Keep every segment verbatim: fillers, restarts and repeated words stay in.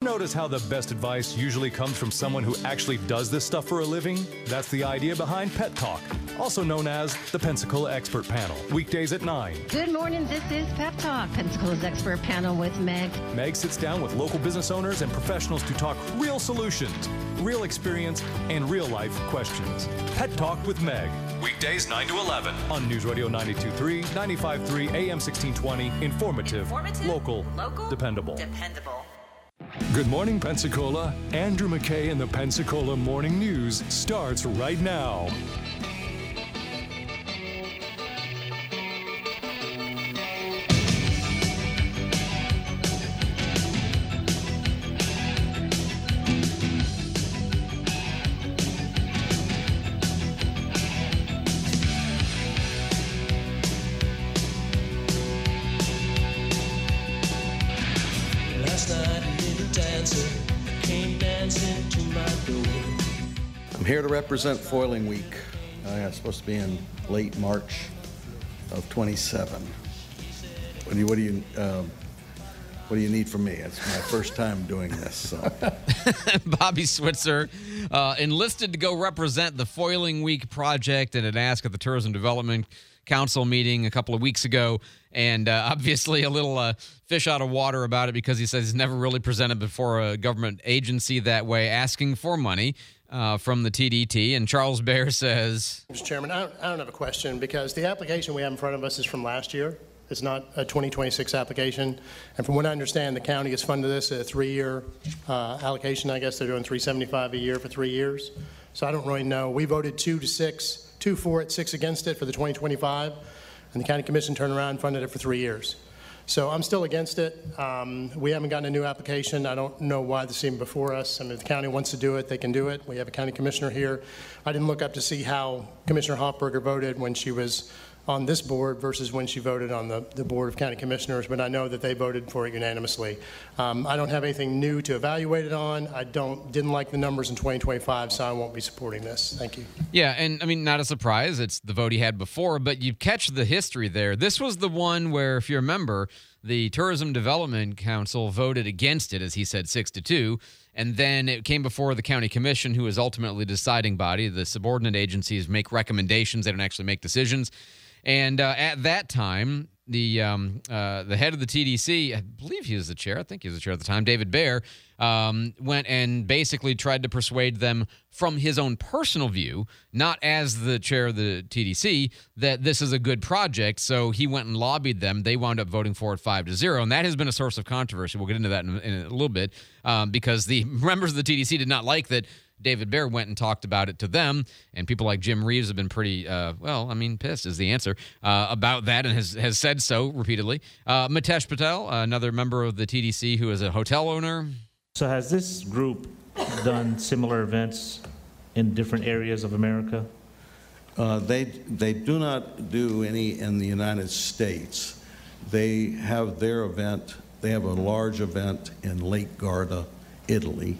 notice how the best advice usually comes from someone who actually does this stuff for a living? That's the idea behind Pet Talk, also known as the Pensacola Expert Panel. Weekdays at nine. Good morning, this is Pep Talk, Pensacola's Expert Panel with Meg. Meg sits down with local business owners and professionals to talk real solutions, real experience, and real-life questions. Pet Talk with Meg. Weekdays nine to eleven on News Radio ninety-two point three, ninety-five point three, A M sixteen twenty. Informative, Informative, local, local, dependable. Dependable. Good morning, Pensacola. Andrew McKay and the Pensacola Morning News starts right now. I'm here to represent Foiling Week. Uh, it's supposed to be in late March of twenty-seven. What do you, what do you, um, what do you need from me? It's my first time doing this. So. Bobby Switzer uh, enlisted to go represent the Foiling Week project at an ask at the Tourism Development Council meeting a couple of weeks ago, and uh, obviously a little uh, fish out of water about it because he says he's never really presented before a government agency that way, asking for money uh, from the T D T. And Charles Baer says, Mister Chairman, I don't, I don't have a question because the application we have in front of us is from last year. It's not a twenty twenty-six application. And from what I understand, the county has funded this at a three-year uh, allocation. I guess they're doing three hundred seventy-five dollars a year for three years. So I don't really know. We voted two to six, two for it, six against it for the twenty twenty-five. And the county commission turned around and funded it for three years. So I'm still against it. Um, we haven't gotten a new application. I don't know why this is even before us. I mean, if the county wants to do it, they can do it. We have a county commissioner here. I didn't look up to see how Commissioner Hoffberger voted when she was on this board versus when she voted on the, the Board of County Commissioners, but I know that they voted for it unanimously. Um, I don't have anything new to evaluate it on. I don't didn't like the numbers in twenty twenty-five, so I won't be supporting this. Thank you. yeah, and I mean, not a surprise. It's the vote he had before, but you catch the history there. This was the one where, if you remember, the Tourism Development Council voted against it, as he said, six to two. And then it came before the county commission, who is ultimately the deciding body. The subordinate agencies make recommendations. They don't actually make decisions. And uh, at that time, the um, uh, the head of the T D C, I believe he was the chair, I think he was the chair at the time, David Baer, um, went and basically tried to persuade them from his own personal view, not as the chair of the T D C, that this is a good project. So he went and lobbied them. They wound up voting for it five to zero. And that has been a source of controversy. We'll get into that in, in a little bit um, because the members of the T D C did not like that David Baer went and talked about it to them, and people like Jim Reeves have been pretty, uh, well, I mean, pissed is the answer, uh, about that and has, has said so repeatedly. Uh, Mitesh Patel, another member of the T D C who is a hotel owner. So has this group done similar events in different areas of America? Uh, they, they do not do any in the United States. They have their event, they have a large event in Lake Garda, Italy,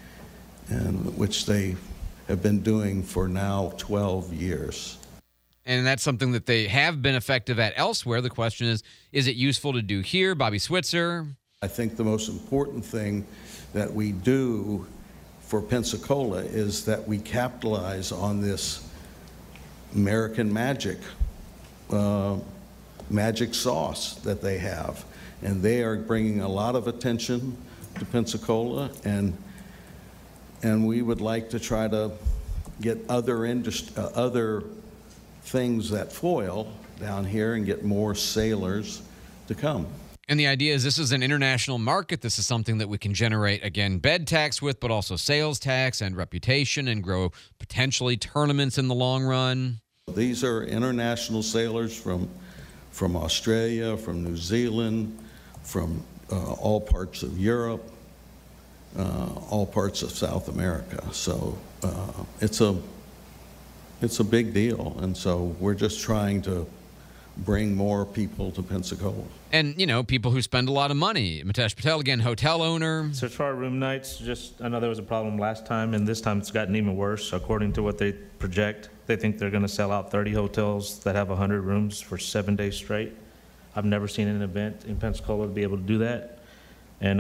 and which they have been doing for now twelve years. And that's something that they have been effective at elsewhere. The question is, is it useful to do here? Bobby Switzer. I think the most important thing that we do for Pensacola is that we capitalize on this American magic, uh, magic sauce that they have. And they are bringing a lot of attention to Pensacola, and And we would like to try to get other industri- uh, other things that foil down here and get more sailors to come. And the idea is this is an international market. This is something that we can generate, again, bed tax with, but also sales tax and reputation and grow potentially tournaments in the long run. These are international sailors from, from Australia, from New Zealand, from uh, all parts of Europe. Uh, all parts of South America. So uh, it's a it's a big deal, and so we're just trying to bring more people to Pensacola. And, you know, people who spend a lot of money. Mitesh Patel, again, hotel owner. So as far as room nights, just I know there was a problem last time, and this time it's gotten even worse. According to what they project, they think they're going to sell out thirty hotels that have one hundred rooms for seven days straight. I've never seen an event in Pensacola to be able to do that. And I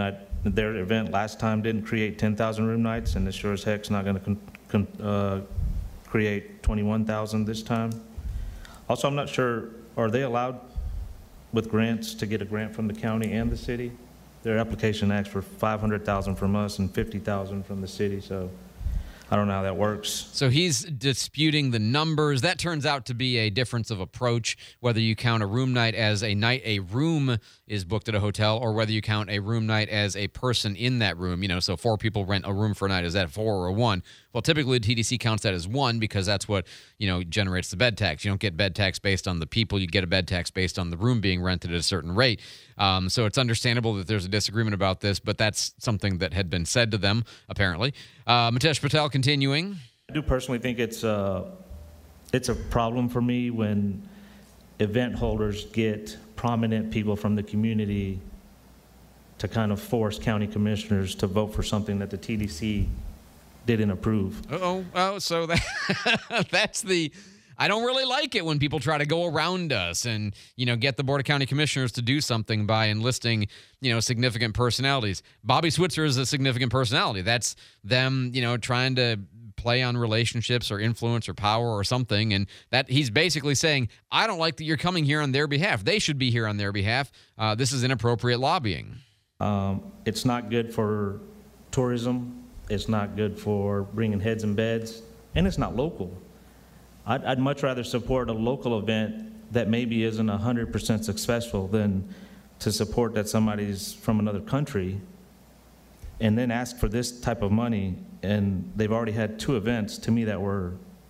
Their event last time didn't create ten thousand room nights, and it sure as heck's not going to con- con- uh, create twenty-one thousand this time. Also, I'm not sure, are they allowed with grants to get a grant from the county and the city? Their application asks for five hundred thousand from us and fifty thousand from the city, so I don't know how that works. So he's disputing the numbers. That turns out to be a difference of approach, whether you count a room night as a night a room is booked at a hotel, or whether you count a room night as a person in that room. You know, so four people rent a room for a night. Is that four or a one? Well, typically the T D C counts that as one because that's what, you know, generates the bed tax. You don't get bed tax based on the people. You get a bed tax based on the room being rented at a certain rate. Um, so it's understandable that there's a disagreement about this, but that's something that had been said to them, apparently. Uh, Mitesh Patel continuing. I do personally think it's a, it's a problem for me when event holders get prominent people from the community to kind of force county commissioners to vote for something that the T D C didn't approve. Uh-oh. Oh, so that that's the... I don't really like it when people try to go around us and, you know, get the Board of County Commissioners to do something by enlisting, you know, significant personalities. Bobby Switzer is a significant personality. That's them, you know, trying to play on relationships or influence or power or something. And that he's basically saying, I don't like that you're coming here on their behalf. They should be here on their behalf. Uh, this is inappropriate lobbying. Um, it's not good for tourism. It's not good for bringing heads and beds. And it's not local. I'd, I'd much rather support a local event that maybe isn't one hundred percent successful than to support that somebody's from another country and then ask for this type of money. And they've already had two events, to me, that were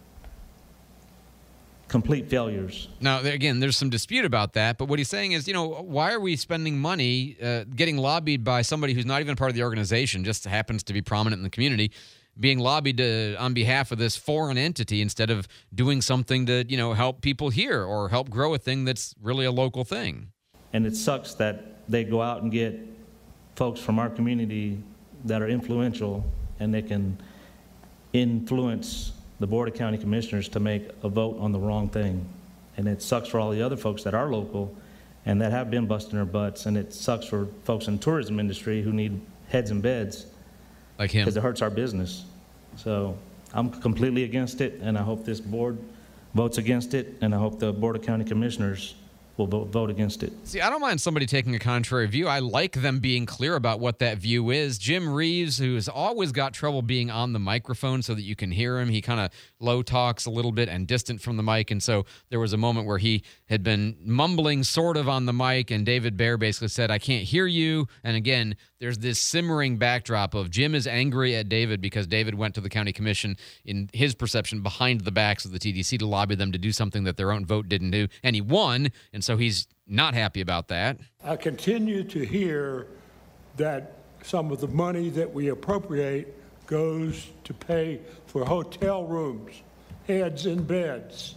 complete failures. Now, again, there's some dispute about that, but what he's saying is, you know, why are we spending money uh, getting lobbied by somebody who's not even part of the organization, just happens to be prominent in the community, being lobbied to, on behalf of this foreign entity instead of doing something to, you know, help people here or help grow a thing that's really a local thing. And it sucks that they go out and get folks from our community that are influential and they can influence the Board of County Commissioners to make a vote on the wrong thing. And it sucks for all the other folks that are local and that have been busting their butts. And it sucks for folks in the tourism industry who need heads and beds. Like him. Because it hurts our business. So I'm completely against it, and I hope this board votes against it, and I hope the Board of County Commissioners will vote, vote against it. See, I don't mind somebody taking a contrary view. I like them being clear about what that view is. Jim Reeves, who has always got trouble being on the microphone so that you can hear him, he kind of low talks a little bit and distant from the mic, and so there was a moment where he had been mumbling sort of on the mic, and David Baer basically said, I can't hear you. And again, there's this simmering backdrop of Jim is angry at David because David went to the county commission, in his perception, behind the backs of the T D C to lobby them to do something that their own vote didn't do, and he won, and so he's not happy about that. I continue to hear that some of the money that we appropriate goes to pay for hotel rooms, heads and beds.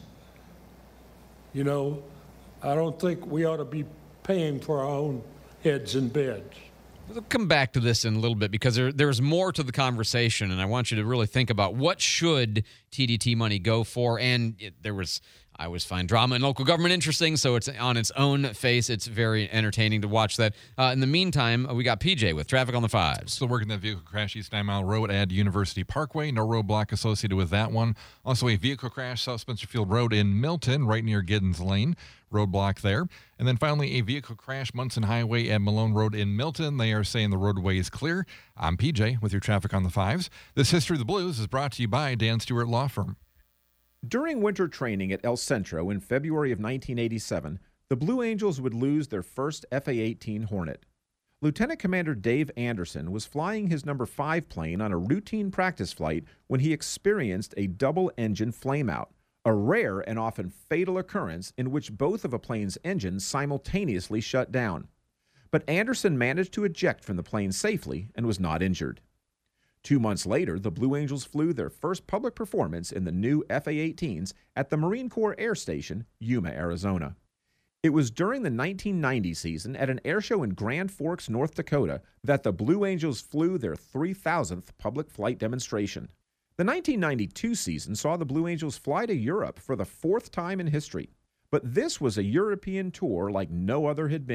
You know, I don't think we ought to be paying for our own heads and beds. We'll come back to this in a little bit because there, there's more to the conversation, and I want you to really think about what should T D T money go for. And it, there was, I always find drama in local government interesting, so it's on its own face. It's very entertaining to watch that. Uh, in the meantime, we got P J with Traffic on the Fives. Still working that vehicle crash East nine Mile Road at University Parkway. No roadblock associated with that one. Also a vehicle crash South Spencerfield Road in Milton, right near Giddens Lane. Roadblock there. And then finally, a vehicle crash Munson Highway at Malone Road in Milton. They are saying the roadway is clear. I'm P J with your Traffic on the Fives. This History of the Blues is brought to you by Dan Stewart Law Firm. During winter training at El Centro in February of nineteen eighty-seven, the Blue Angels would lose their first F A eighteen Hornet. Lieutenant Commander Dave Anderson was flying his number five plane on a routine practice flight when he experienced a double-engine flameout, a rare and often fatal occurrence in which both of a plane's engines simultaneously shut down. But Anderson managed to eject from the plane safely and was not injured. Two months later, the Blue Angels flew their first public performance in the new F A eighteens at the Marine Corps Air Station, Yuma, Arizona. It was during the nineteen ninety season at an air show in Grand Forks, North Dakota, that the Blue Angels flew their three thousandth public flight demonstration. The nineteen ninety-two season saw the Blue Angels fly to Europe for the fourth time in history. But this was a European tour like no other had been.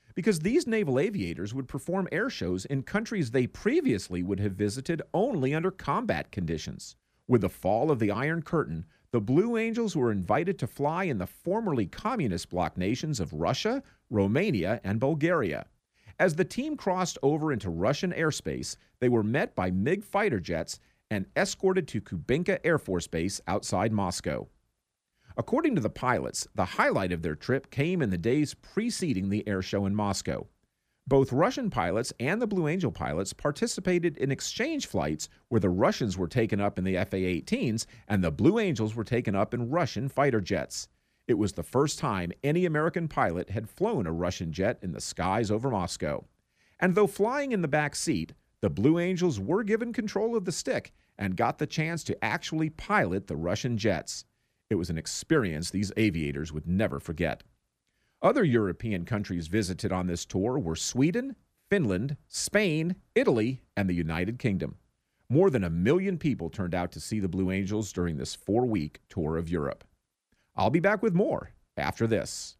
because these naval aviators would perform air shows in countries they previously would have visited only under combat conditions. With the fall of the Iron Curtain, the Blue Angels were invited to fly in the formerly communist bloc nations of Russia, Romania, and Bulgaria. As the team crossed over into Russian airspace, they were met by MiG fighter jets and escorted to Kubinka Air Force Base outside Moscow. According to the pilots, the highlight of their trip came in the days preceding the air show in Moscow. Both Russian pilots and the Blue Angel pilots participated in exchange flights where the Russians were taken up in the F A eighteens and the Blue Angels were taken up in Russian fighter jets. It was the first time any American pilot had flown a Russian jet in the skies over Moscow. And though flying in the back seat, the Blue Angels were given control of the stick and got the chance to actually pilot the Russian jets. It was an experience these aviators would never forget. Other European countries visited on this tour were Sweden, Finland, Spain, Italy, and the United Kingdom. More than a million people turned out to see the Blue Angels during this four-week tour of Europe. I'll be back with more after this.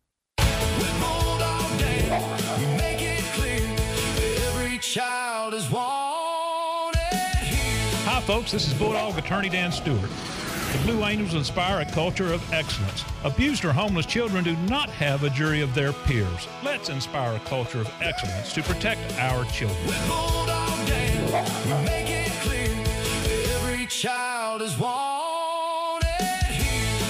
Hi, folks. This is Bulldog Attorney Dan Stewart. The Blue Angels inspire a culture of excellence. Abused or homeless children do not have a jury of their peers. Let's inspire a culture of excellence to protect our children. With Bulldog Dan, we make it clear every child is wanted here.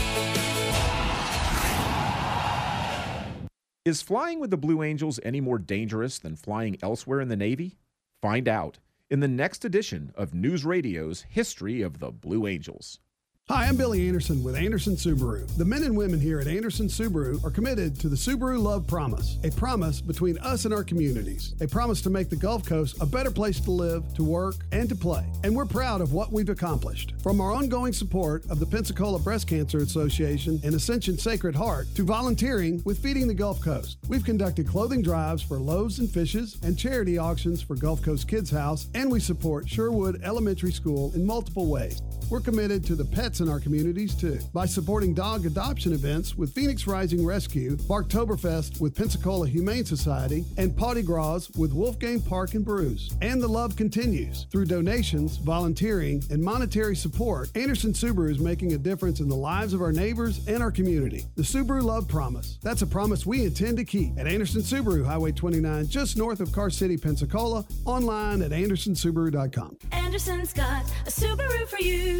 Is flying with the Blue Angels any more dangerous than flying elsewhere in the Navy? Find out in the next edition of News Radio's History of the Blue Angels. Hi, I'm Billy Anderson with Anderson Subaru. The men and women here at Anderson Subaru are committed to the Subaru Love Promise, a promise between us and our communities, a promise to make the Gulf Coast a better place to live, to work, and to play. And we're proud of what we've accomplished. From our ongoing support of the Pensacola Breast Cancer Association and Ascension Sacred Heart to volunteering with Feeding the Gulf Coast. We've conducted clothing drives for Loaves and Fishes and charity auctions for Gulf Coast Kids House, and we support Sherwood Elementary School in multiple ways. We're committed to the pets in our communities, too, by supporting dog adoption events with Phoenix Rising Rescue, Barktoberfest with Pensacola Humane Society, and Potty Gras with Wolfgang Park and Brews. And the love continues. Through donations, volunteering, and monetary support, Anderson Subaru is making a difference in the lives of our neighbors and our community. The Subaru Love Promise. That's a promise we intend to keep at Anderson Subaru, Highway twenty-nine, just north of Car City, Pensacola, online at anderson subaru dot com. Anderson's got a Subaru for you.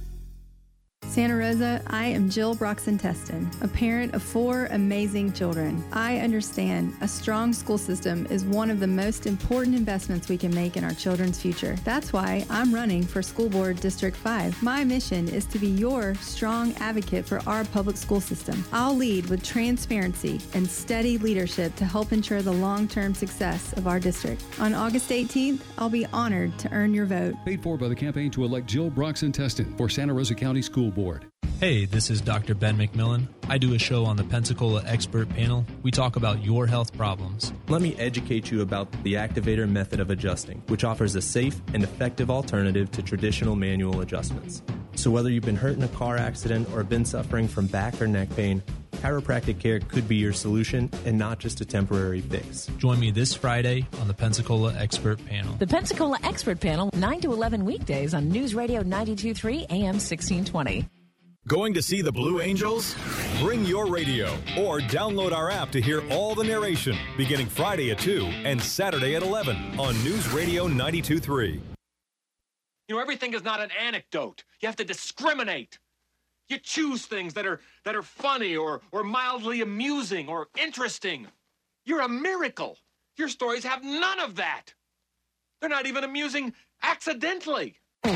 Santa Rosa, I am Jill Broxton-Teston, a parent of four amazing children. I understand a strong school system is one of the most important investments we can make in our children's future. That's why I'm running for School Board District five. My mission is to be your strong advocate for our public school system. I'll lead with transparency and steady leadership to help ensure the long-term success of our district. On August eighteenth, I'll be honored to earn your vote. Paid for by the campaign to elect Jill Broxton-Teston for Santa Rosa County School Board. Hey, this is Doctor Ben McMillan. I do a show on the Pensacola Expert Panel. We talk about your health problems. Let me educate you about the Activator method of adjusting, which offers a safe and effective alternative to traditional manual adjustments. So whether you've been hurt in a car accident or been suffering from back or neck pain, chiropractic care could be your solution and not just a temporary fix. Join me this Friday on the Pensacola Expert Panel. The Pensacola Expert Panel, nine to eleven weekdays on News Radio ninety-two point three A M sixteen twenty. Going to see the Blue Angels? Bring your radio or download our app to hear all the narration beginning Friday at two and Saturday at eleven on News Radio ninety-two point three. You know, everything is not an anecdote. You have to discriminate. You choose things that are that are funny or or mildly amusing or interesting. You're a miracle. Your stories have none of that. They're not even amusing accidentally.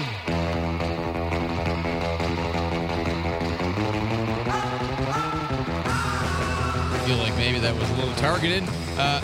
I feel like maybe that was a little targeted. Uh,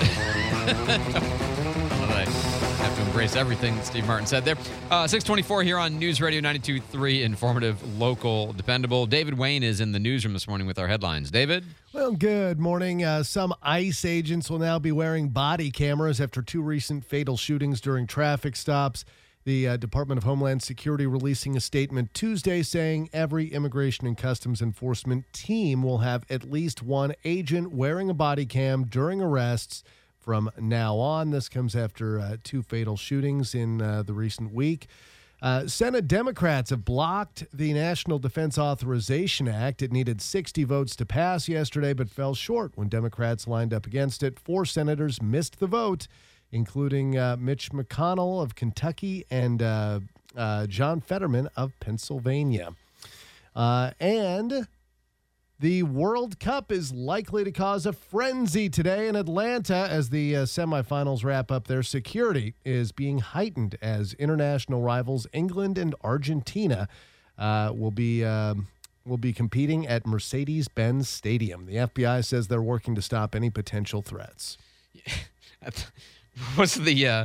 I have to embrace everything that Steve Martin said there. Uh, six twenty-four here on News Radio ninety-two point three, informative, local, dependable. David Wayne is in the newsroom this morning with our headlines. David? Well, good morning. Uh, some ICE agents will now be wearing body cameras after two recent fatal shootings during traffic stops. The uh, Department of Homeland Security releasing a statement Tuesday saying every Immigration and Customs Enforcement team will have at least one agent wearing a body cam during arrests from now on. This comes after uh, two fatal shootings in uh, the recent week. Uh, Senate Democrats have blocked the National Defense Authorization Act. It needed sixty votes to pass yesterday, but fell short when Democrats lined up against it. Four senators missed the vote, including uh, Mitch McConnell of Kentucky and uh, uh, John Fetterman of Pennsylvania. Uh, and the World Cup is likely to cause a frenzy today in Atlanta as the uh, semifinals wrap up. Their security is being heightened as international rivals England and Argentina uh, will be um, will be competing at Mercedes-Benz Stadium. The F B I says they're working to stop any potential threats. What's the uh,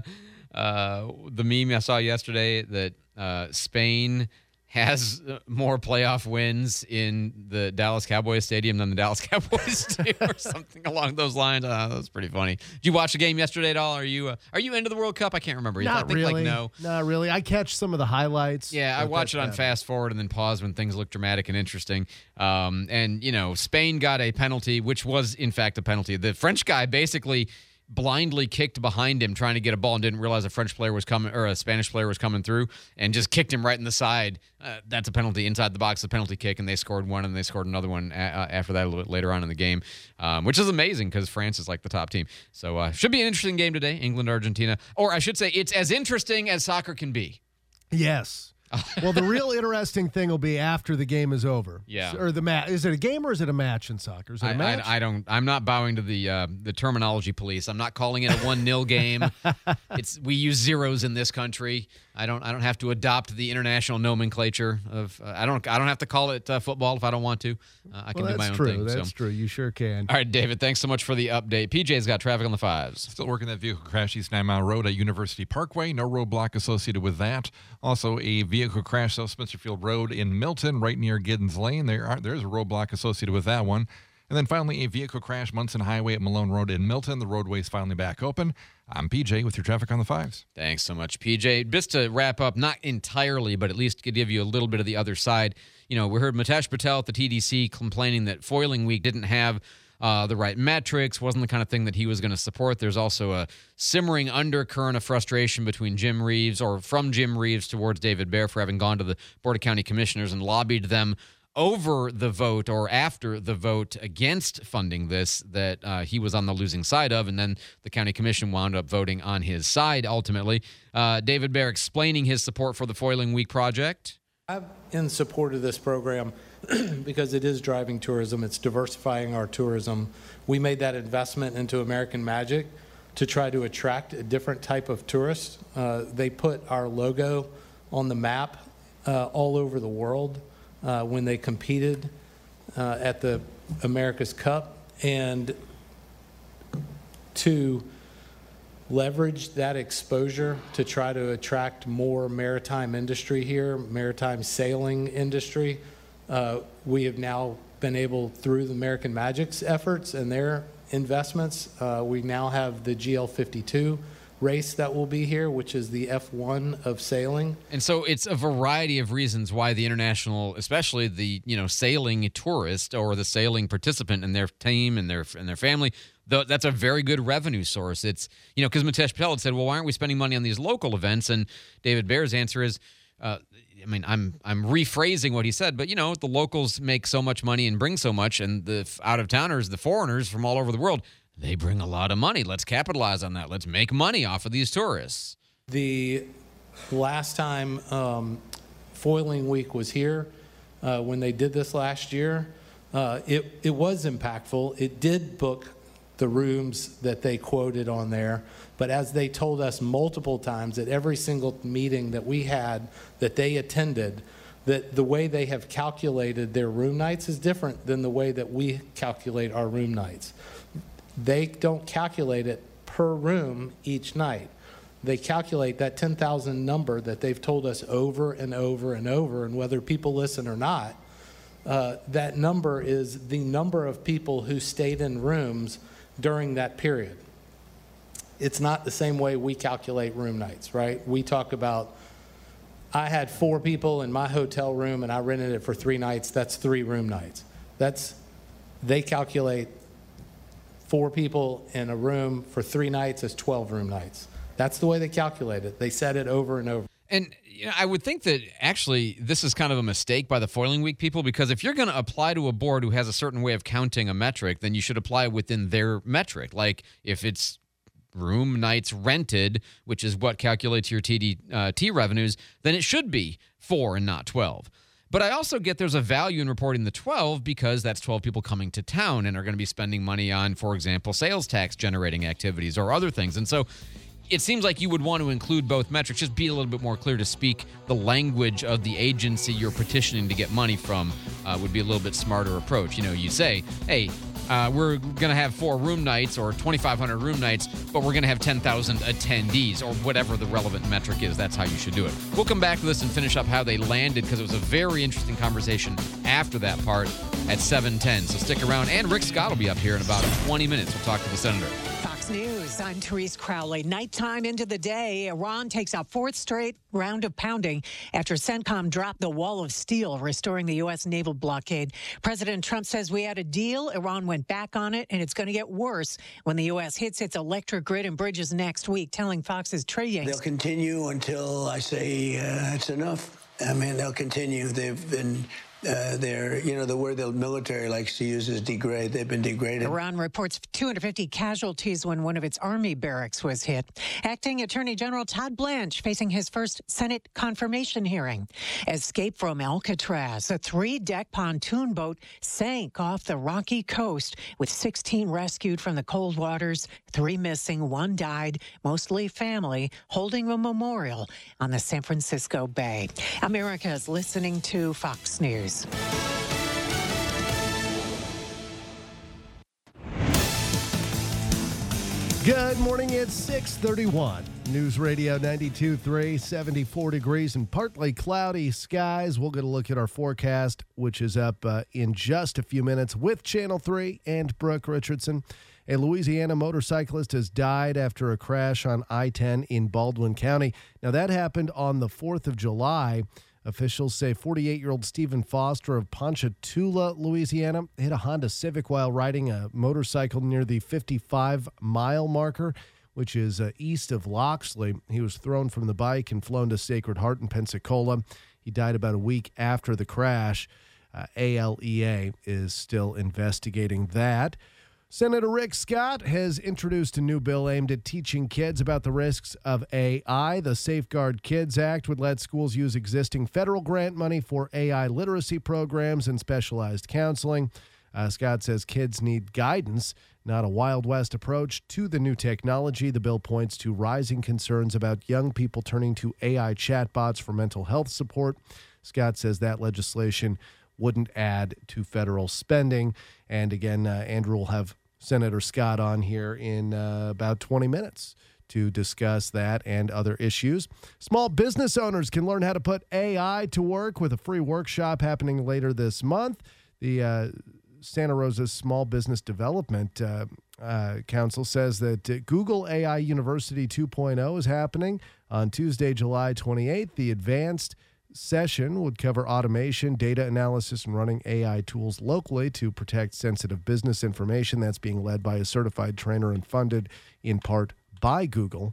uh, the meme I saw yesterday that uh, Spain has more playoff wins in the Dallas Cowboys stadium than the Dallas Cowboys do, or something along those lines? Uh, that was pretty funny. Did you watch the game yesterday at all? Are you uh, are you into the World Cup? I can't remember. Not I think, really. Like, no. Not really. I catch some of the highlights. Yeah, I watch it on fast forward and then pause when things look dramatic and interesting. Um, and, you know, Spain got a penalty, which was, in fact, a penalty. The French guy basically blindly kicked behind him trying to get a ball and didn't realize a French player was coming, or a Spanish player was coming through, and just kicked him right in the side. Uh, that's a penalty inside the box, a penalty kick, and they scored one, and they scored another one a- after that a little bit later on in the game, um, which is amazing because France is like the top team. So uh, should be an interesting game today, England, Argentina. Or I should say it's as interesting as soccer can be. Yes. Well, the real interesting thing will be after the game is over. Yeah. Or the match. Is it a game or is it a match in soccer? Is it a I, match? I, I don't. I'm not bowing to the uh, the terminology police. I'm not calling it a one nil game. It's we use zeros in this country. I don't. I don't have to adopt the international nomenclature of. Uh, I don't. I don't have to call it uh, football if I don't want to. Uh, I can well, do my own true. thing. That's so. true. You sure can. All right, David. Thanks so much for the update. P J's got traffic on the fives. Still working that vehicle crash East Nine Mile Road at University Parkway. No roadblock associated with that. Also, a vehicle crash South Spencerfield Road in Milton, right near Giddens Lane. There are there's a roadblock associated with that one. And then finally, a vehicle crash Munson Highway at Malone Road in Milton. The roadway's finally back open. I'm P J with your traffic on the fives. Thanks so much, P J. Just to wrap up, not entirely, but at least to give you a little bit of the other side. You know, we heard Mitesh Patel at the T D C complaining that Foiling Week didn't have uh, the right metrics, wasn't the kind of thing that he was going to support. There's also a simmering undercurrent of frustration between Jim Reeves, or from Jim Reeves towards David Baer, for having gone to the Board of County Commissioners and lobbied them over the vote or after the vote against funding this that uh, he was on the losing side of, and then the county commission wound up voting on his side ultimately. Uh, David Baer explaining his support for the Foiling Week project. I'm in support of this program because it is driving tourism. It's diversifying our tourism. We made that investment into American Magic to try to attract a different type of tourist. Uh, they put our logo on the map uh, all over the world uh, when they competed uh, at the America's Cup. And to leverage that exposure to try to attract more maritime industry here, maritime sailing industry. Uh, we have now been able, through the American Magic's efforts and their investments, uh, we now have the G L fifty-two race that will be here, which is the F one of sailing. And so it's a variety of reasons why the international, especially the, you know, sailing tourist or the sailing participant and their team and their and their family, though, that's a very good revenue source. It's, you know, because Mitesh Patel had said, well, why aren't we spending money on these local events? And David Baer's answer is, uh, I mean, I'm I'm rephrasing what he said, but, you know, the locals make so much money and bring so much, and the out-of-towners, the foreigners from all over the world, they bring a lot of money. Let's capitalize on that. Let's make money off of these tourists. The last time um, Foiling Week was here, uh, when they did this last year, uh, it, it was impactful. It did book the rooms that they quoted on there. But as they told us multiple times at every single meeting that we had that they attended, that the way they have calculated their room nights is different than the way that we calculate our room nights. They don't calculate it per room each night. They calculate that ten thousand number that they've told us over and over and over, and whether people listen or not, uh, that number is the number of people who stayed in rooms during that period. It's not the same way we calculate room nights, right? We talk about I had four people in my hotel room and I rented it for three nights, that's three room nights. That's, they calculate four people in a room for three nights as twelve room nights. That's the way they calculate it. They said it over and over. And you know, I would think that actually this is kind of a mistake by the Foiling Week people, because if you're going to apply to a board who has a certain way of counting a metric, then you should apply within their metric. Like if it's room nights rented, which is what calculates your T D, uh, T revenues, then it should be four and not twelve. But I also get there's a value in reporting the twelve because that's twelve people coming to town and are going to be spending money on, for example, sales tax generating activities or other things. And so it seems like you would want to include both metrics, just be a little bit more clear to speak the language of the agency you're petitioning to get money from uh, would be a little bit smarter approach. You know, you say, hey, uh, we're going to have four room nights or twenty-five hundred room nights, but we're going to have ten thousand attendees or whatever the relevant metric is. That's how you should do it. We'll come back to this and finish up how they landed because it was a very interesting conversation after that part at seven ten. So stick around. And Rick Scott will be up here in about twenty minutes. We'll talk to the senator. Fox News, I'm Therese Crowley. Nighttime into the day, Iran takes a fourth straight round of pounding after CENTCOM dropped the wall of steel, restoring the U S naval blockade. President Trump says we had a deal. Iran went back on it, and it's going to get worse when the U S hits its electric grid and bridges next week, telling Fox's Trey Yanks. They'll continue until I say uh, it's enough. I mean, they'll continue. They've been... Uh, they're, you know, the word the military likes to use is degrade. They've been degraded. Iran reports two hundred fifty casualties when one of its army barracks was hit. Acting Attorney General Todd Blanche facing his first Senate confirmation hearing. Escape from Alcatraz. A three-deck pontoon boat sank off the rocky coast with sixteen rescued from the cold waters, three missing, one died, mostly family, holding a memorial on the San Francisco Bay. America is listening to Fox News. Good morning, it's six thirty-one. News Radio ninety-two point three, seventy-four degrees and partly cloudy skies. We'll get a look at our forecast, which is up uh, in just a few minutes with Channel three and Brooke Richardson. A Louisiana motorcyclist has died after a crash on I ten in Baldwin County. Now, that happened on the fourth of July. Officials say forty-eight-year-old Stephen Foster of Ponchatoula, Louisiana, hit a Honda Civic while riding a motorcycle near the fifty-five mile marker, which is uh, east of Loxley. He was thrown from the bike and flown to Sacred Heart in Pensacola. He died about a week after the crash. Uh, A L E A is still investigating that. Senator Rick Scott has introduced a new bill aimed at teaching kids about the risks of A I. The Safeguard Kids Act would let schools use existing federal grant money for A I literacy programs and specialized counseling. Uh, Scott says kids need guidance, not a Wild West approach to the new technology. The bill points to rising concerns about young people turning to A I chatbots for mental health support. Scott says that legislation wouldn't add to federal spending. And again, uh, Andrew will have Senator Scott on here in uh, about twenty minutes to discuss that and other issues. Small business owners can learn how to put A I to work with a free workshop happening later this month. The uh, Santa Rosa Small Business Development uh, uh, Council says that uh, Google A I University two point oh is happening on Tuesday, July twenty-eighth. The advanced session would cover automation, data analysis, and running A I tools locally to protect sensitive business information. That's being led by a certified trainer and funded in part by Google.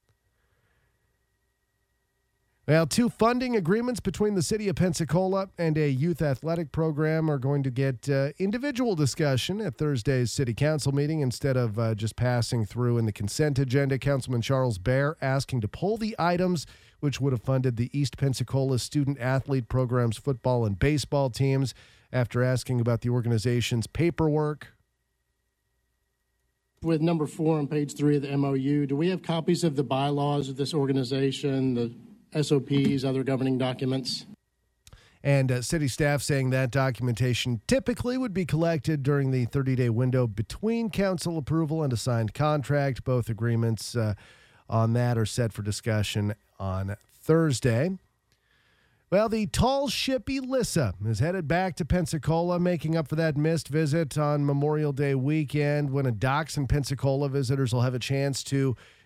Well, two funding agreements between the city of Pensacola and a youth athletic program are going to get uh, individual discussion at Thursday's city council meeting instead of uh, just passing through in the consent agenda. Councilman Charles Baer asking to pull the items which would have funded the East Pensacola student-athlete program's football and baseball teams after asking about the organization's paperwork. With number four on page three of the M O U, do we have copies of the bylaws of this organization, the S O Ps, other governing documents? And uh, city staff saying that documentation typically would be collected during the thirty-day window between council approval and a signed contract. Both agreements uh, on that are set for discussion on Thursday. Well, the tall ship Elissa is headed back to Pensacola, making up for that missed visit on Memorial Day weekend when a docks in Pensacola visitors will have a chance to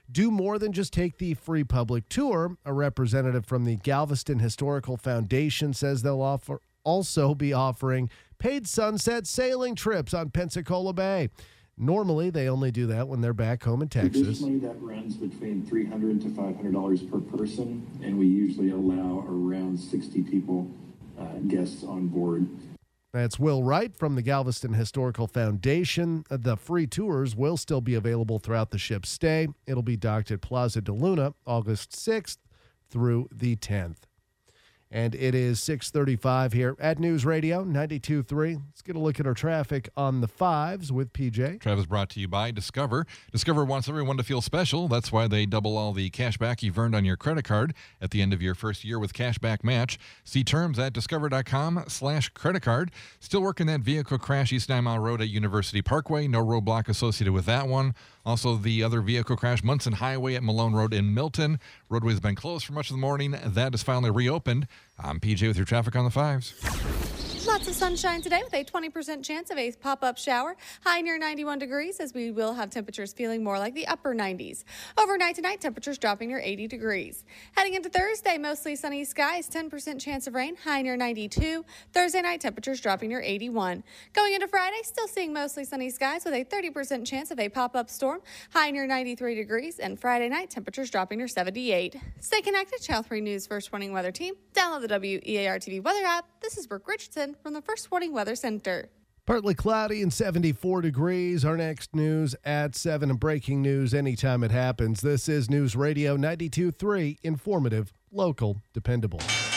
do more than just take the free public tour. A representative from the Galveston Historical Foundation says they'll offer also be offering paid sunset sailing trips on Pensacola Bay. Normally, they only do that when they're back home in Texas. Traditionally, that runs between three hundred dollars to five hundred dollars per person, and we usually allow around sixty people, uh, guests on board. That's Will Wright from the Galveston Historical Foundation. The free tours will still be available throughout the ship's stay. It'll be docked at Plaza de Luna August sixth through the tenth. And it is six thirty-five here at News Radio ninety-two point three. Let's get a look at our traffic on the fives with P J. Travis brought to you by Discover. Discover wants everyone to feel special. That's why they double all the cash back you've earned on your credit card at the end of your first year with Cashback Match. See terms at discover.com slash credit card. Still working that vehicle crash East Nine Mile Road at University Parkway. No roadblock associated with that one. Also, the other vehicle crash, Munson Highway at Malone Road in Milton. Roadway's been closed for much of the morning. That is finally reopened. I'm P J with your traffic on the fives. Lots of sunshine today with a twenty percent chance of a pop-up shower. High near ninety-one degrees as we will have temperatures feeling more like the upper nineties. Overnight tonight, temperatures dropping near eighty degrees. Heading into Thursday, mostly sunny skies, ten percent chance of rain, high near ninety-two. Thursday night, temperatures dropping near eighty-one. Going into Friday, still seeing mostly sunny skies with a thirty percent chance of a pop-up storm, high near ninety-three degrees. And Friday night, temperatures dropping near seventy-eight. Stay connected, Channel three News First Warning Weather Team. Download the W E A R T V weather app. This is Brooke Richardson from the First Warning Weather Center. Partly cloudy and seventy-four degrees. Our next news at seven and breaking news anytime it happens. This is News Radio ninety-two point three. Informative, local, dependable.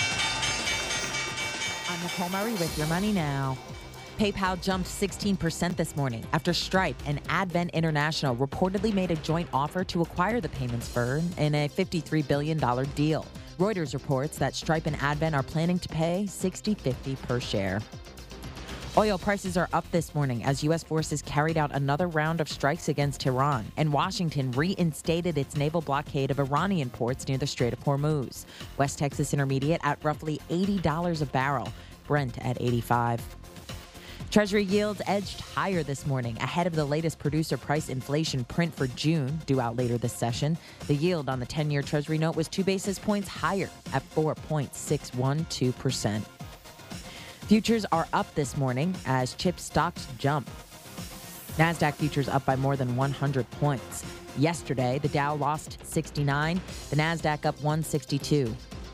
I'm Nicole Murray with your money now. PayPal jumped sixteen percent this morning after Stripe and Advent International reportedly made a joint offer to acquire the payments firm in a fifty-three billion dollars deal. Reuters reports that Stripe and Advent are planning to pay sixty fifty per share. Oil prices are up this morning as U S forces carried out another round of strikes against Iran, and Washington reinstated its naval blockade of Iranian ports near the Strait of Hormuz. West Texas Intermediate at roughly eighty dollars a barrel, Brent at eighty-five dollars. Treasury yields edged higher this morning ahead of the latest producer price inflation print for June, due out later this session. The yield on the ten-year Treasury note was two basis points higher at four point six one two percent. Futures are up this morning as chip stocks jump. NASDAQ futures up by more than one hundred points. Yesterday, the Dow lost sixty-nine, the NASDAQ up one sixty-two.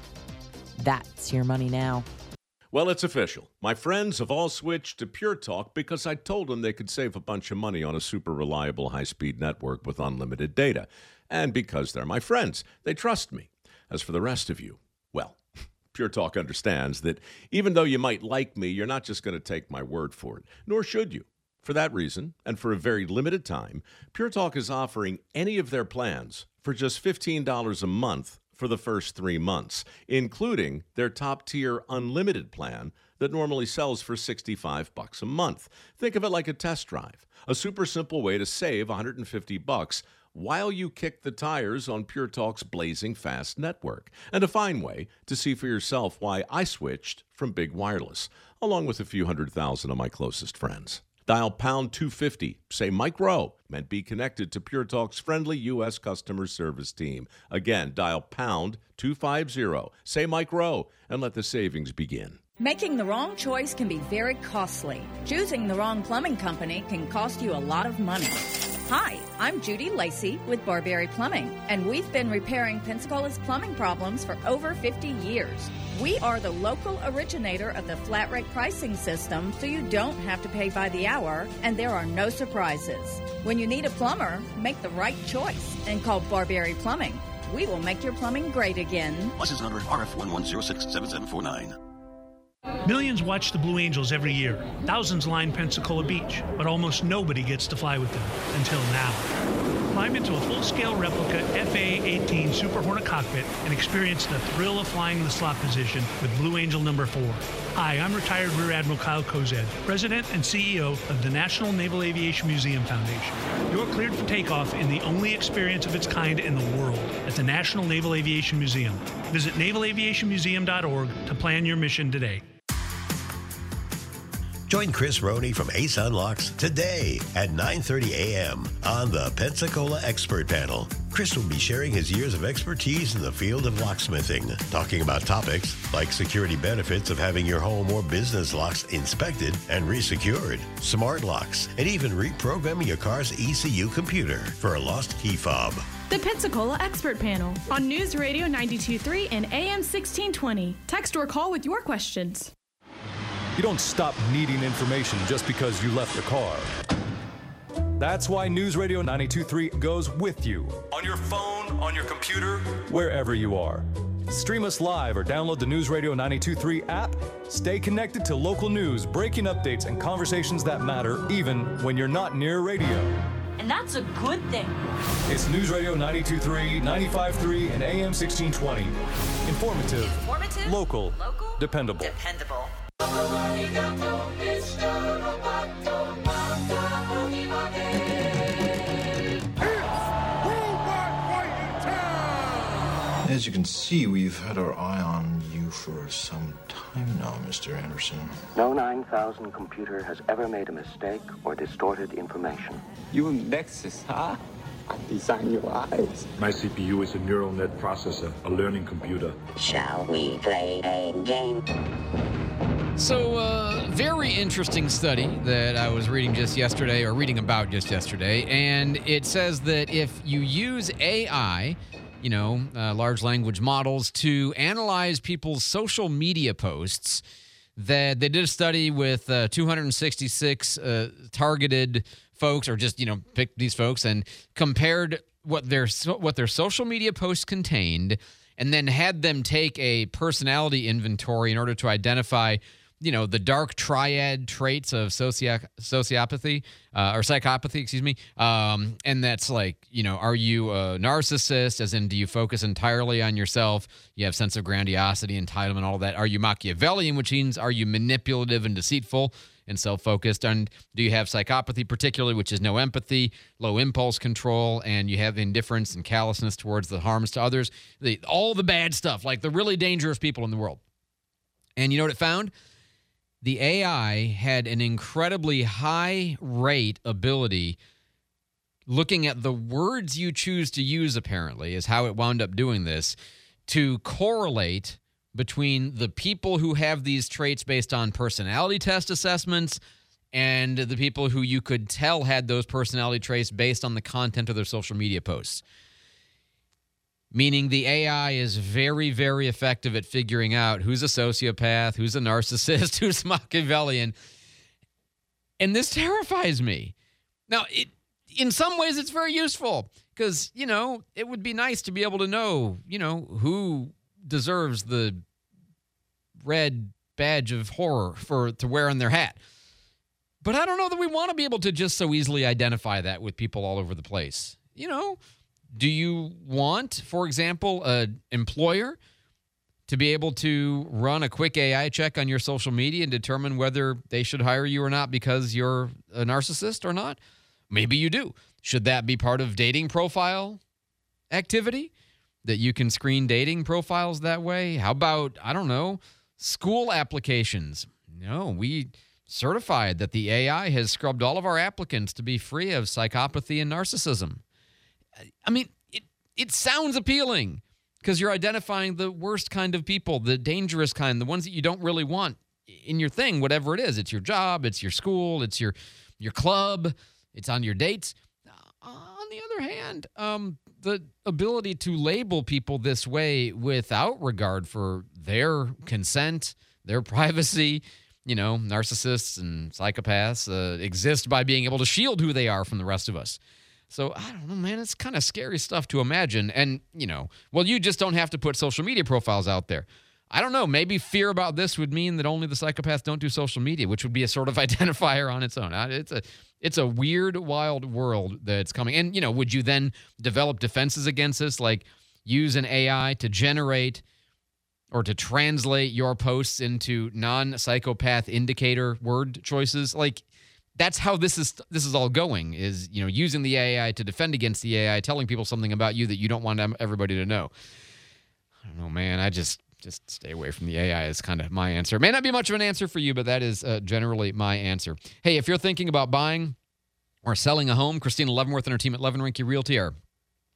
That's your money now. Well, it's official. My friends have all switched to Pure Talk because I told them they could save a bunch of money on a super reliable high-speed network with unlimited data. And because they're my friends, they trust me. As for the rest of you, well, Pure Talk understands that even though you might like me, you're not just going to take my word for it, nor should you. For that reason, and for a very limited time, Pure Talk is offering any of their plans for just fifteen dollars a month for the first three months, including their top-tier unlimited plan that normally sells for sixty-five bucks a month. Think of it like a test drive, a super simple way to save one hundred fifty bucks while you kick the tires on Pure Talk's blazing fast network, and a fine way to see for yourself why I switched from Big Wireless, along with a few hundred thousand of my closest friends. Dial pound two fifty, say Mike Rowe, and be connected to Pure Talk's friendly U S customer service team. Again, dial pound two fifty, say Mike Rowe, and let the savings begin. Making the wrong choice can be very costly. Choosing the wrong plumbing company can cost you a lot of money. Hi, I'm Judy Lacey with Barberry Plumbing, and we've been repairing Pensacola's plumbing problems for over fifty years. We are the local originator of the flat rate pricing system, so you don't have to pay by the hour, and there are no surprises. When you need a plumber, make the right choice and call Barberry Plumbing. We will make your plumbing great again. License number R F one one zero six seven seven four nine. Millions watch the Blue Angels every year. Thousands line Pensacola Beach, but almost nobody gets to fly with them until now. Climb into a full-scale replica F A eighteen Super Hornet cockpit and experience the thrill of flying the slot position with Blue Angel number four. Hi, I'm retired Rear Admiral Kyle Kozed, President and C E O of the National Naval Aviation Museum Foundation. You're cleared for takeoff in the only experience of its kind in the world at the National Naval Aviation Museum. Visit naval aviation museum dot org to plan your mission today. Join Chris Roney from Ace Unlocks today at nine thirty a.m. on the Pensacola Expert Panel. Chris will be sharing his years of expertise in the field of locksmithing, talking about topics like security benefits of having your home or business locks inspected and resecured, smart locks, and even reprogramming your car's E C U computer for a lost key fob. The Pensacola Expert Panel on News Radio ninety-two point three and A M sixteen twenty. Text or call with your questions. You don't stop needing information just because you left the car. That's why News Radio ninety-two point three goes with you. On your phone, on your computer, wherever you are. Stream us live or download the News Radio ninety-two point three app. Stay connected to local news, breaking updates, and conversations that matter even when you're not near radio. And that's a good thing. It's News Radio ninety-two point three, ninety-five point three, and A M sixteen twenty. Informative, Informative, local, local, dependable. Dependable. As you can see, we've had our eye on you for some time now, Mister Anderson. No nine thousand computer has ever made a mistake or distorted information. You and Nexus, huh? I design your eyes. My C P U is a neural net processor, a learning computer. Shall we play a game? So, uh, very interesting study that I was reading just yesterday, or reading about just yesterday, and it says that if you use A I, you know, uh, large language models, to analyze people's social media posts, that they did a study with uh, two hundred sixty-six uh, targeted folks, or just, you know, picked these folks and compared what their what their social media posts contained, and then had them take a personality inventory in order to identify, you know, the dark triad traits of socio- sociopathy uh, or psychopathy, excuse me. Um, and that's like, you know, are you a narcissist, as in do you focus entirely on yourself? You have sense of grandiosity, entitlement, all that. Are you Machiavellian, which means are you manipulative and deceitful and self-focused? And do you have psychopathy particularly, which is no empathy, low impulse control, and you have indifference and callousness towards the harms to others? The, all the bad stuff, like the really dangerous people in the world. And you know what it found? The A I had an incredibly high rate ability, looking at the words you choose to use, apparently, is how it wound up doing this, to correlate between the people who have these traits based on personality test assessments and the people who you could tell had those personality traits based on the content of their social media posts. Meaning the A I is very, very effective at figuring out who's a sociopath, who's a narcissist, who's Machiavellian. And this terrifies me. Now, it, in some ways, it's very useful because, you know, it would be nice to be able to know, you know, who deserves the red badge of horror for to wear on their hat. But I don't know that we want to be able to just so easily identify that with people all over the place. You know, do you want, for example, an employer to be able to run a quick A I check on your social media and determine whether they should hire you or not because you're a narcissist or not? Maybe you do. Should that be part of dating profile activity? That you can screen dating profiles that way? How about, I don't know, school applications? No, we certified that the A I has scrubbed all of our applicants to be free of psychopathy and narcissism. I mean, it, it sounds appealing because you're identifying the worst kind of people, the dangerous kind, the ones that you don't really want in your thing, whatever it is. It's your job, it's your school, it's your your club, it's on your dates. On the other hand, um, the ability to label people this way without regard for their consent, their privacy, you know, narcissists and psychopaths uh, exist by being able to shield who they are from the rest of us. So, I don't know, man, it's kind of scary stuff to imagine. And, you know, well, you just don't have to put social media profiles out there. I don't know, maybe fear about this would mean that only the psychopaths don't do social media, which would be a sort of identifier on its own. It's a it's a weird, wild world that's coming. And, you know, would you then develop defenses against this, like use an A I to generate or to translate your posts into non-psychopath indicator word choices? Like, that's how this is this is all going, is, you know, using the A I to defend against the A I, telling people something about you that you don't want everybody to know. I don't know, man. I just just stay away from the A I is kind of my answer. It may not be much of an answer for you, but that is uh, generally my answer. Hey, if you're thinking about buying or selling a home, Christina Leavenworth and her team at Leaven Rinke Realty are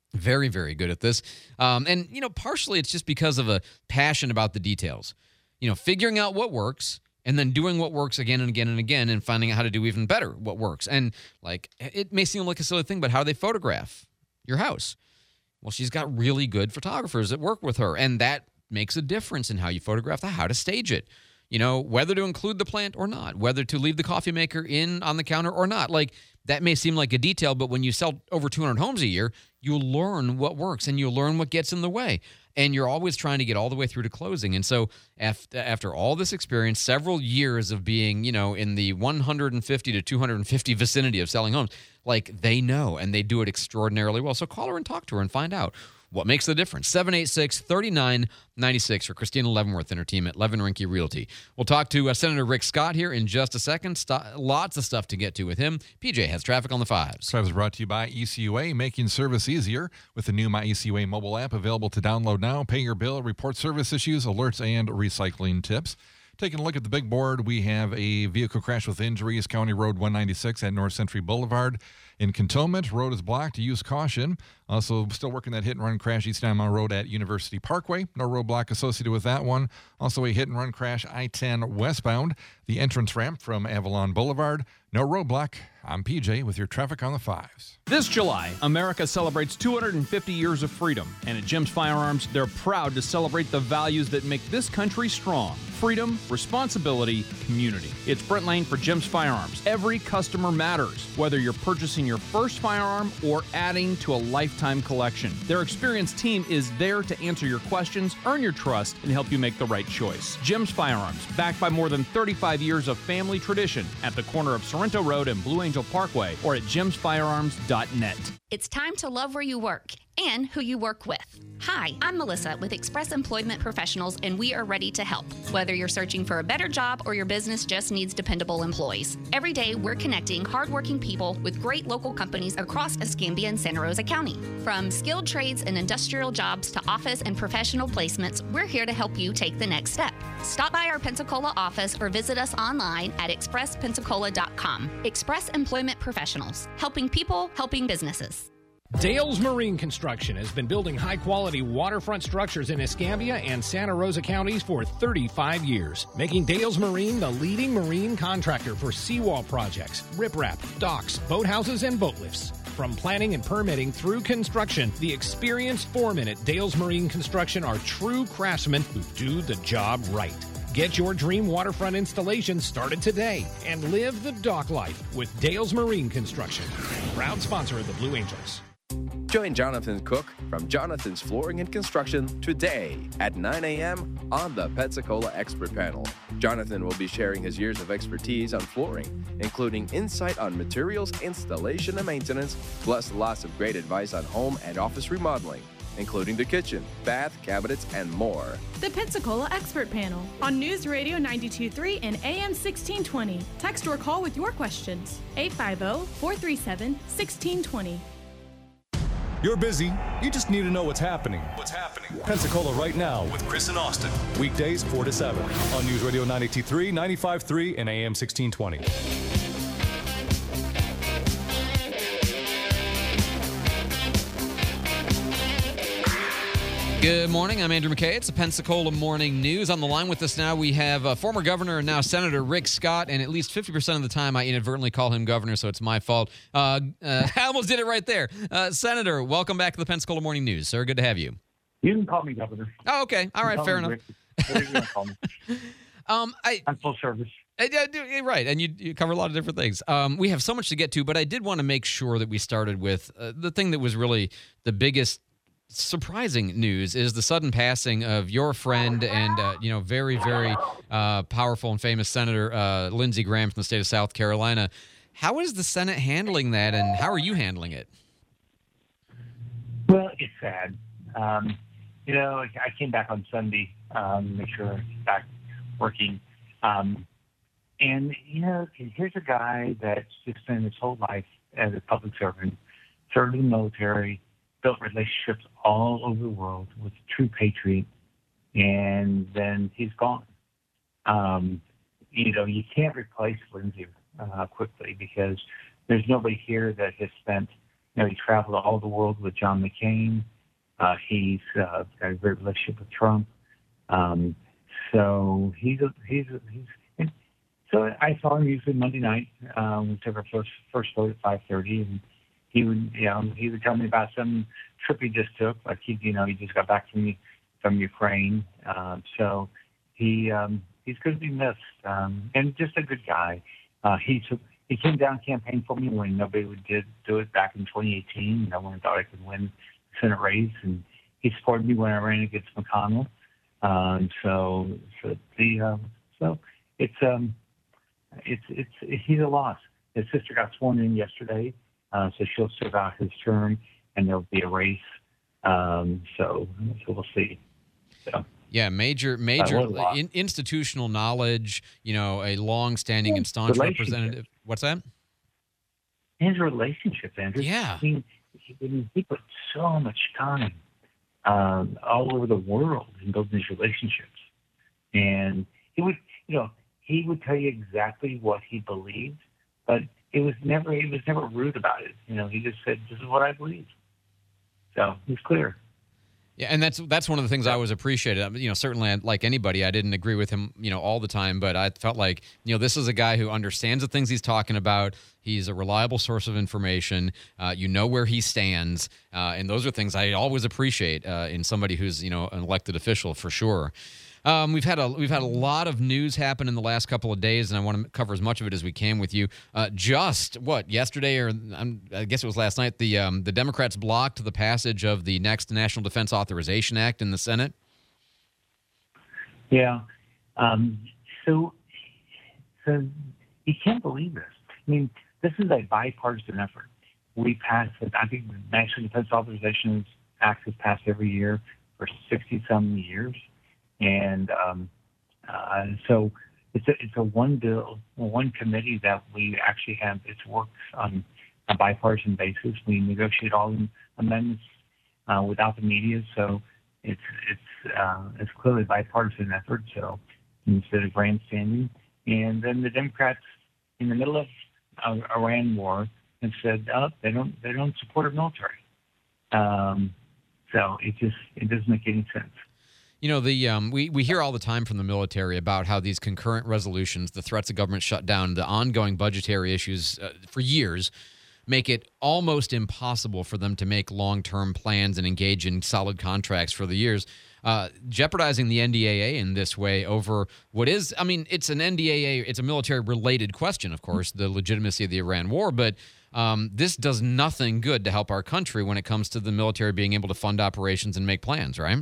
Very, very good at this. Um, and, you know, partially it's just because of a passion about the details. You know, figuring out what works and then doing what works again and again and again and finding out how to do even better what works. And, like, it may seem like a silly thing, but how do they photograph your house? Well, she's got really good photographers that work with her, and that makes a difference in how you photograph the how to stage it. You know, whether to include the plant or not, whether to leave the coffee maker in on the counter or not. Like, that may seem like a detail, but when you sell over two hundred homes a year, you'll learn what works and you'll learn what gets in the way. And you're always trying to get all the way through to closing. And so after, after all this experience, several years of being, you know, in the one hundred fifty to two hundred fifty vicinity of selling homes, like, they know and they do it extraordinarily well. So call her and talk to her and find out what makes the difference. seven eight six, three nine nine six for Christina Leavenworth and her team at Levin Rinke Realty. We'll talk to uh, Senator Rick Scott here in just a second. St- lots of stuff to get to with him. P J has traffic on the fives. Traffic is brought to you by E C U A, making service easier with the new My E C U A mobile app available to download now. Pay your bill, report service issues, alerts, and recycling tips. Taking a look at the big board, we have a vehicle crash with injuries, County Road one ninety-six at North Century Boulevard. In Cantonment, road is blocked. Use caution. Also, still working that hit-and-run crash East Nine Mile Road at University Parkway. No roadblock associated with that one. Also, a hit-and-run crash I ten westbound. The entrance ramp from Avalon Boulevard. No roadblock. I'm P J with your traffic on the fives. This July, America celebrates two hundred fifty years of freedom. And at Jim's Firearms, they're proud to celebrate the values that make this country strong. Freedom, responsibility, community. It's Brent Lane for Jim's Firearms. Every customer matters, whether you're purchasing your first firearm or adding to a lifetime collection. Their experienced team is there to answer your questions, earn your trust, and help you make the right choice. Jim's Firearms, backed by more than thirty-five years of family tradition at the corner of Sorrento Road and Blue Angel Parkway or at jims firearms dot net. It's time to love where you work and who you work with. Hi, I'm Melissa with Express Employment Professionals, and we are ready to help. Whether you're searching for a better job or your business just needs dependable employees. Every day, we're connecting hardworking people with great local companies across Escambia and Santa Rosa County. From skilled trades and industrial jobs to office and professional placements, we're here to help you take the next step. Stop by our Pensacola office or visit us online at express pensacola dot com. Express Employment Professionals, helping people, helping businesses. Dales Marine Construction has been building high-quality waterfront structures in Escambia and Santa Rosa counties for thirty-five years, making Dales Marine the leading marine contractor for seawall projects, riprap, docks, boathouses, and boat lifts. From planning and permitting through construction, the experienced foremen at Dales Marine Construction are true craftsmen who do the job right. Get your dream waterfront installation started today and live the dock life with Dales Marine Construction, proud sponsor of the Blue Angels. Join Jonathan Cook from Jonathan's Flooring and Construction today at nine a.m. on the Pensacola Expert Panel. Jonathan will be sharing his years of expertise on flooring, including insight on materials, installation, and maintenance, plus lots of great advice on home and office remodeling, including the kitchen, bath, cabinets, and more. The Pensacola Expert Panel on News Radio ninety-two point three and A M sixteen twenty. Text or call with your questions. eight five zero, four three seven, one six two zero. You're busy. You just need to know what's happening. What's happening? Pensacola right now with Chris and Austin. Weekdays four to seven on News Radio ninety-two point three, ninety-five point three, and A M sixteen twenty. Good morning. I'm Andrew McKay. It's the Pensacola Morning News. On the line with us now, we have uh, former governor and now Senator Rick Scott, and at least fifty percent of the time I inadvertently call him governor, so it's my fault. Uh, uh, I almost did it right there. Uh, Senator, welcome back to the Pensacola Morning News, sir. Good to have you. You can call me governor. Oh, okay. All right, fair enough. Whatever you want to call me. um, I, I'm full service. I, I do, right, and you, you cover a lot of different things. Um, we have so much to get to, but I did want to make sure that we started with uh, the thing that was really the biggest surprising news is the sudden passing of your friend and uh, you know very very uh, powerful and famous Senator uh, Lindsey Graham from the state of South Carolina. How is the Senate handling that, and how are you handling it? Well, it's sad. Um, you know, I came back on Sunday, um, make sure I'm back working, um, and you know, here's a guy that's just spent his whole life as a public servant, served in the military, built relationships all over the world, was a true patriot, and then he's gone. Um, you know, you can't replace Lindsey uh, quickly because there's nobody here that has spent You know, he traveled all over the world with John McCain. Uh, he's uh, got a great relationship with Trump. Um, so he's a, he's a, he's. And so I saw him usually Monday night. Um, we took our first first vote at five thirty, and he would you know he would tell me about some trip he just took. Like he you know he just got back from from Ukraine. Uh, so he um, he's going to be missed, um, and just a good guy. Uh, he took. He came down and campaigned for me when nobody would did do it back in twenty eighteen. No one thought I could win the Senate race, and he supported me when I ran against McConnell. Um, so, so the um, so it's um, it's it's he's a loss. His sister got sworn in yesterday, uh, so she'll serve out his term, and there'll be a race. Um, so, so we'll see. So. Yeah, major, major uh, in, institutional knowledge. You know, a long-standing yeah, and staunch representative. What's that? His relationships, Andrew. Yeah, I mean, he, he put so much time um, all over the world in building these relationships, and he would, you know, he would tell you exactly what he believed, but it was never, he was never rude about it. You know, he just said, "This is what I believe." So he's clear. Yeah, and that's that's one of the things I always appreciated. You know, certainly, like anybody, I didn't agree with him, you know, all the time, but I felt like, you know, this is a guy who understands the things he's talking about. He's a reliable source of information. Uh, you know where he stands, uh, and those are things I always appreciate uh, in somebody who's, you know, an elected official for sure. Um, we've had a we've had a lot of news happen in the last couple of days, and I want to cover as much of it as we can with you. Uh, just what yesterday, or um, I guess it was last night, the um, the Democrats blocked the passage of the next National Defense Authorization Act in the Senate. Yeah, um, so so you can't believe this. I mean, this is a bipartisan effort. We passed it. I think the National Defense Authorization Act is passed every year for sixty-some years. And um, uh, so it's a, it's a one bill, one committee that we actually have. It works on a bipartisan basis. We negotiate all the amendments uh, without the media, so it's it's uh, it's clearly a bipartisan effort. So instead of grandstanding, and then the Democrats, in the middle of uh, Iran war, have said, "Oh, they don't they don't support our military." Um, so it just it doesn't make any sense. You know, the um, we, we hear all the time from the military about how these concurrent resolutions, the threats of government shutdown, the ongoing budgetary issues uh, for years make it almost impossible for them to make long-term plans and engage in solid contracts for the years, uh, jeopardizing the N D A A in this way over what is, I mean, it's an N D A A, it's a military-related question, of course, the legitimacy of the Iran war, but um, this does nothing good to help our country when it comes to the military being able to fund operations and make plans, right?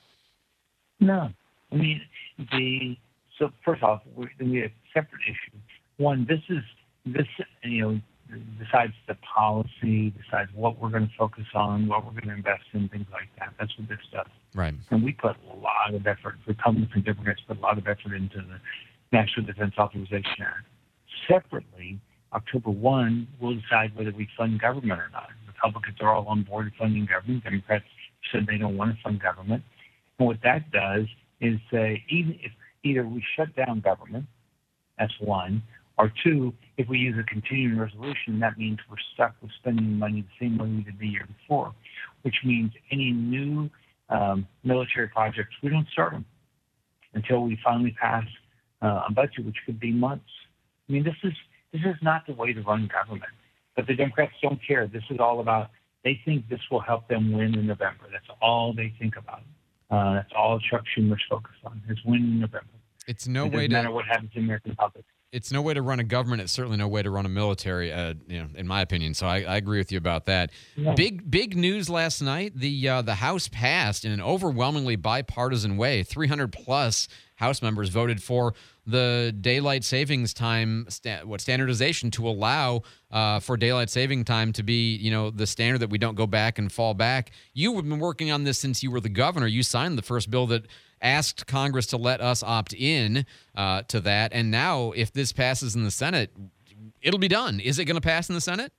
No, I mean the so first off, we, we have a separate issue. One, this is this you know decides the policy, decides what we're going to focus on, what we're going to invest in, things like that. That's what this does. Right. And we put a lot of effort. Republicans and Democrats put a lot of effort into the National Defense Authorization Act. Separately, October first, we'll decide whether we fund government or not. Republicans are all on board funding government. Democrats said they don't want to fund government. And what that does is say, even if either we shut down government, that's one, or two, if we use a continuing resolution, that means we're stuck with spending money the same way we did the year before, which means any new um, military projects, we don't start them until we finally pass uh, a budget, which could be months. I mean, this is this is not the way to run government. But the Democrats don't care. This is all about, they think this will help them win in November. That's all they think about. Uh, that's all Chuck Schumer's focused on, is winning in November. It's no it way doesn't to matter what happens in the American public. It's no way to run a government. It's certainly no way to run a military, uh, you know, in my opinion. So I, I agree with you about that. Yeah. Big big news last night. The uh, the House passed in an overwhelmingly bipartisan way. three hundred plus House members voted for the daylight savings time, sta- what standardization to allow uh, for daylight saving time to be, you know, the standard that we don't go back and fall back. You have been working on this since you were the governor. You signed the first bill that asked Congress to let us opt in uh, to that. And now, if this passes in the Senate, it'll be done. Is it going to pass in the Senate?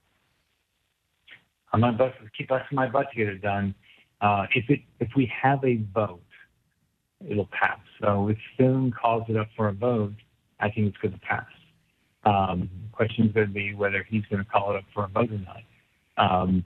I'm going to keep busting my butt to get it done. Uh, if it if we have a vote, it'll pass. So if Thune calls it up for a vote, I think it's going to pass. Um, the question is going to be whether he's going to call it up for a vote or not. Um,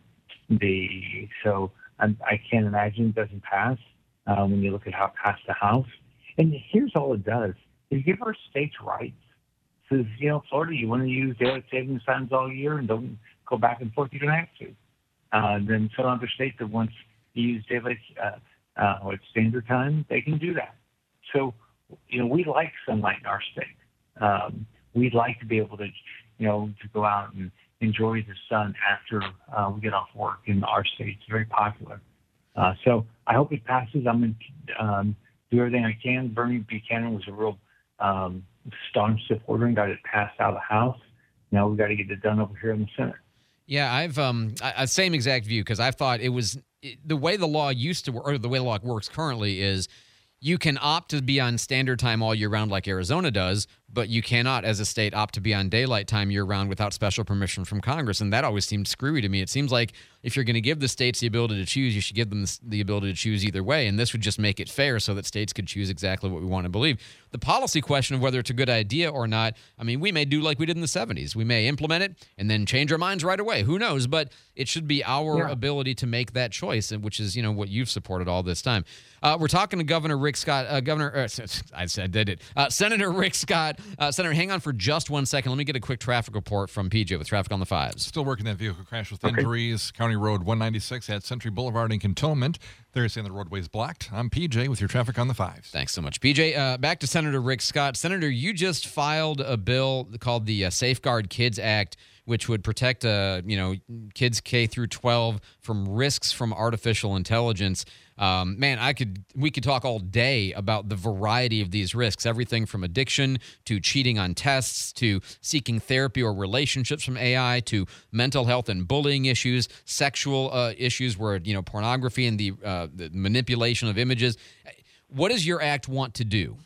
the so I, I can't imagine it doesn't pass uh, when you look at how it passed the House. And here's all it does: it gives our states rights. It says, you know, Florida, you want to use daylight savings times all year and don't go back and forth, you don't have to. Uh, then some other state that wants to use daylight uh, uh, what standard time, they can do that. So, you know, we like sunlight in our state. Um, we'd like to be able to, you know, to go out and enjoy the sun after uh, we get off work in our state. It's very popular. Uh, so I hope it passes. I'm going to um, do everything I can. Bernie Buchanan was a real um, staunch supporter and got it passed out of the House. Now we've got to get it done over here in the Senate. Yeah, I've um, I, same exact view, because I thought it was it, the way the law used to work, or the way the law works currently is you can opt to be on standard time all year round like Arizona does, but you cannot, as a state, opt to be on daylight time year round without special permission from Congress. And that always seemed screwy to me. It seems like if you're going to give the states the ability to choose, you should give them the ability to choose either way. And this would just make it fair so that states could choose exactly what we want to believe. The policy question of whether it's a good idea or not, I mean, we may do like we did in the seventies. We may implement it and then change our minds right away. Who knows? But it should be our yeah. ability to make that choice, which is, you know, what you've supported all this time. Uh, we're talking to Governor Rick Scott. Uh, Governor, uh, I said did it. Uh, Senator Rick Scott. Uh, Senator, hang on for just one second. Let me get a quick traffic report from P J with traffic on the fives. Still working that vehicle crash with okay. injuries. County Road one ninety-six at Century Boulevard in Cantonment. They're saying the roadway's blocked. I'm P J with your traffic on the fives. Thanks so much, P J. Uh, back to Senator Rick Scott. Senator, you just filed a bill called the uh, Safeguard Kids Act, which would protect, uh, you know, kids K through twelve from risks from artificial intelligence. Um, man, I could we could talk all day about the variety of these risks, everything from addiction to cheating on tests to seeking therapy or relationships from A I to mental health and bullying issues, sexual uh, issues where, you know, pornography and the, uh, the manipulation of images. What does your act want to do?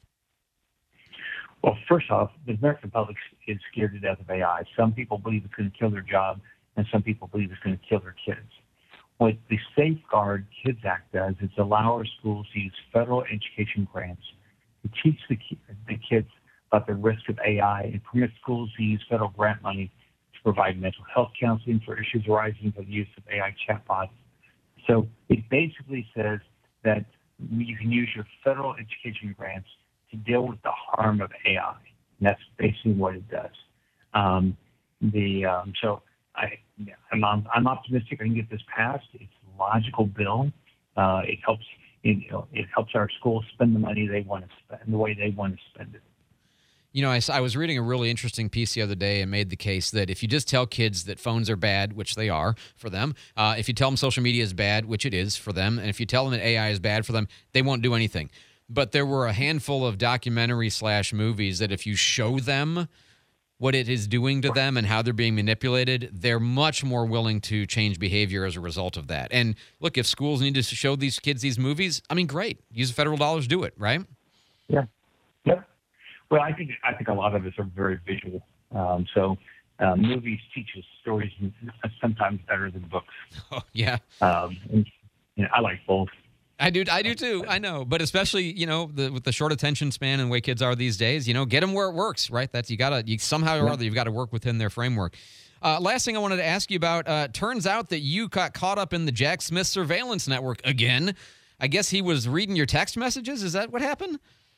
Well, first off, the American public is scared to death of A I. Some people believe it's going to kill their job, and some people believe it's going to kill their kids. What the Safeguard Kids Act does is allow our schools to use federal education grants to teach the, ki- the kids about the risk of A I and permit schools to use federal grant money to provide mental health counseling for issues arising from the use of A I chatbots. So it basically says that you can use your federal education grants to deal with the harm of A I. And that's basically what it does. Um, the um, so I, I'm, I'm optimistic I can get this passed. It's a logical bill. Uh, it helps you know, it helps our schools spend the money they want to spend the way they want to spend it. You know, I, I was reading a really interesting piece the other day and made the case that if you just tell kids that phones are bad, which they are for them, uh, if you tell them social media is bad, which it is for them, and if you tell them that A I is bad for them, they won't do anything. But there were a handful of documentary slash movies that if you show them what it is doing to them and how they're being manipulated, they're much more willing to change behavior as a result of that. And look, if schools need to show these kids these movies, I mean, great. Use federal dollars, do it, right? Yeah. Yeah. Well, I think I think a lot of us are very visual. Um, so uh, movies teach us stories sometimes better than books. Oh, yeah. Um, and, you know, I like both. I do, I do too. I know, but especially, you know, the, with the short attention span and the way kids are these days, you know, get them where it works, right? That's you gotta, you somehow or other, you've got to work within their framework. Uh, last thing I wanted to ask you about. Uh, turns out that you got caught up in the Jack Smith surveillance network again. I guess he was reading your text messages. Is that what happened?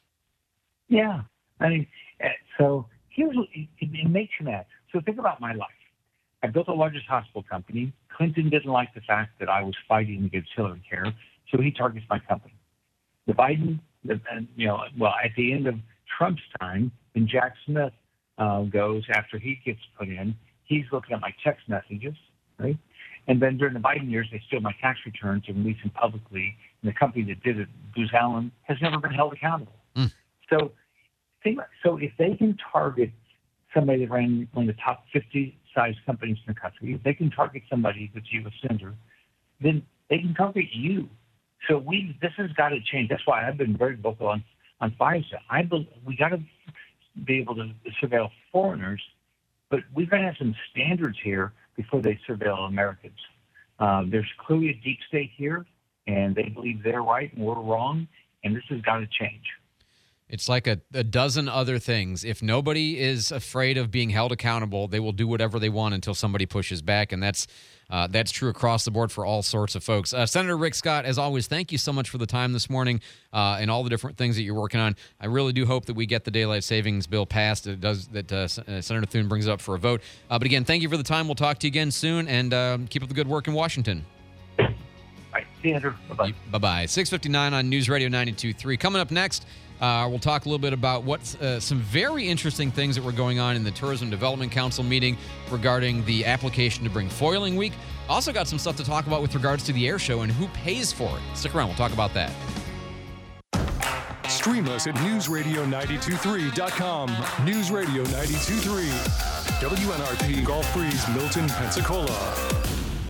Yeah, I mean, so here's what it, it makes you mad. So think about my life. I built the largest hospital company. Clinton didn't like the fact that I was fighting against Hillary care. So he targets my company. The Biden, the, you know, well, at the end of Trump's time, when Jack Smith uh, goes after he gets put in, he's looking at my text messages, right? And then during the Biden years, they steal my tax returns and release them publicly. And the company that did it, Booz Allen, has never been held accountable. Mm. So, think, so if they can target somebody that ran one of the top fifty size companies in the country, if they can target somebody that's a U S senator, then they can target you. So we, this has got to change. That's why I've been very vocal on, on FISA. I believe we got to be able to surveil foreigners, but we've got to have some standards here before they surveil Americans. Uh, there's clearly a deep state here, and they believe they're right and we're wrong, and this has got to change. It's like a, a dozen other things. If nobody is afraid of being held accountable, they will do whatever they want until somebody pushes back, and that's uh, that's true across the board for all sorts of folks. Uh, Senator Rick Scott, as always, thank you so much for the time this morning uh, and all the different things that you're working on. I really do hope that we get the daylight savings bill passed. It does that. Uh, Senator Thune brings it up for a vote. Uh, but again, thank you for the time. We'll talk to you again soon, and uh, keep up the good work in Washington. All right, see you, Andrew. Bye-bye. Bye-bye. six fifty-nine on News Radio ninety-two point three. Coming up next, Uh, we'll talk a little bit about what uh, some very interesting things that were going on in the Tourism Development Council meeting regarding the application to bring Foiling Week. Also got some stuff to talk about with regards to the air show and who pays for it. Stick around. We'll talk about that. Stream us at news radio nine two three dot com. News Radio ninety-two point three. W N R P Gulf Breeze, Milton, Pensacola.